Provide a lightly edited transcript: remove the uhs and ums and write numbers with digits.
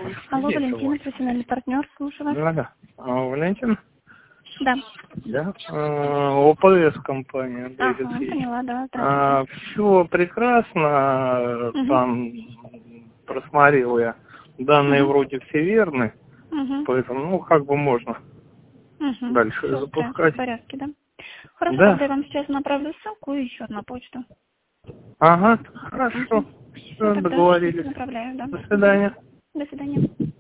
Алло, Валентина, профессиональный партнер, слушаю вас. Да. Валентин? Да. Да. ОПС компания. Ага, поняла, да. Все прекрасно. Там просмотрел я. Данные вроде все верны. Поэтому, как бы можно дальше Всё, запускать. в порядке, да? Хорошо, Да. тогда я вам сейчас направлю ссылку и еще на почту. Ага, хорошо. Все, Тогда договорились. направляю, да. До свидания. До свидания.